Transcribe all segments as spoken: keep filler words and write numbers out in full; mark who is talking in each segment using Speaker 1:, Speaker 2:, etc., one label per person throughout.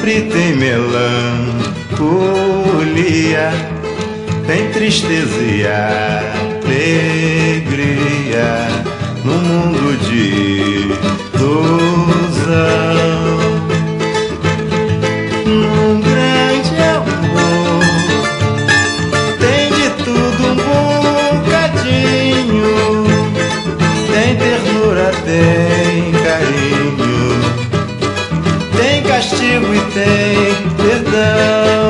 Speaker 1: sempre tem melancolia, tem tristeza e alegria no mundo de ilusão. Num grande amor tem de tudo um bocadinho, tem ternura, tem carinho, tem castigo e tem perdão.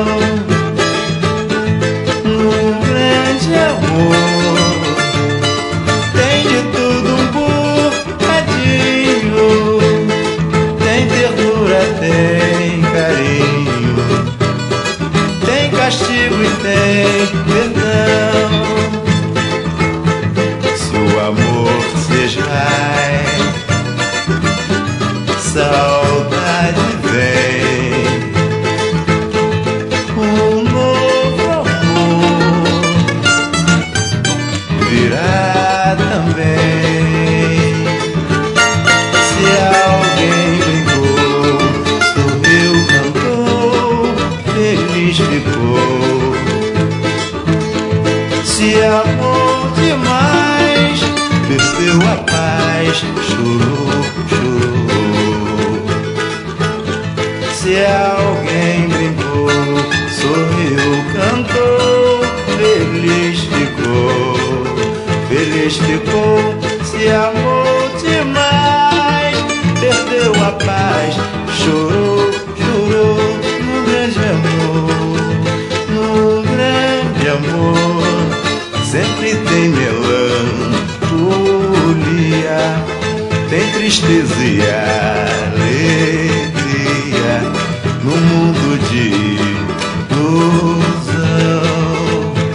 Speaker 1: Num grande amor tem de tudo um bocadinho, tem ternura, tem carinho, tem castigo e tem perdão. Se o amor se esvai, saudade vem, um novo amor virá também. Se alguém brincou, sorriu, cantou, feliz ficou. Se amou demais, perdeu a paz, chorou, chorou. Se alguém brincou, sorriu, cantou, feliz ficou, feliz ficou. Se amou demais, perdeu a paz, chorou, chorou. No grande amor, no grande amor, sempre tem melancolia, tem tristeza e alegria no mundo de ilusão.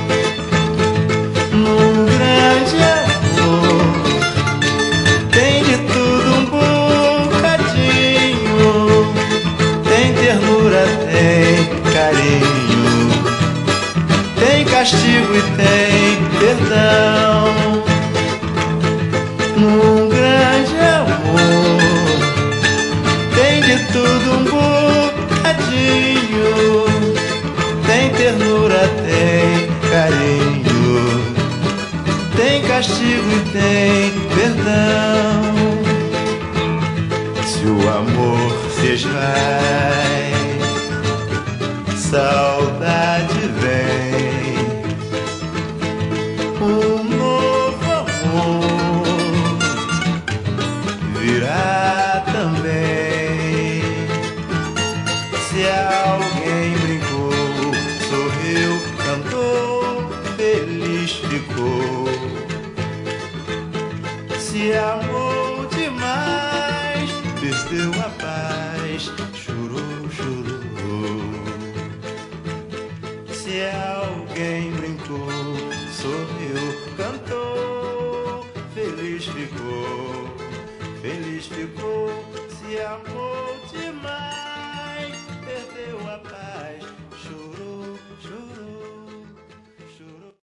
Speaker 1: Num grande amor tem de tudo um bocadinho, tem ternura, tem carinho, tem castigo e tem perdão. Num grande amor tem de tudo um bocadinho, tem ternura, tem carinho, tem castigo e tem perdão. Se o amor se esvai, saudade vem, um novo amor virá também. Se alguém brincou, sorriu, cantou, feliz ficou. Se amou demais, perdeu a paz, chorou, chorou. Se alguém brincou, sorriu, cantou, feliz ficou, feliz ficou. Se amou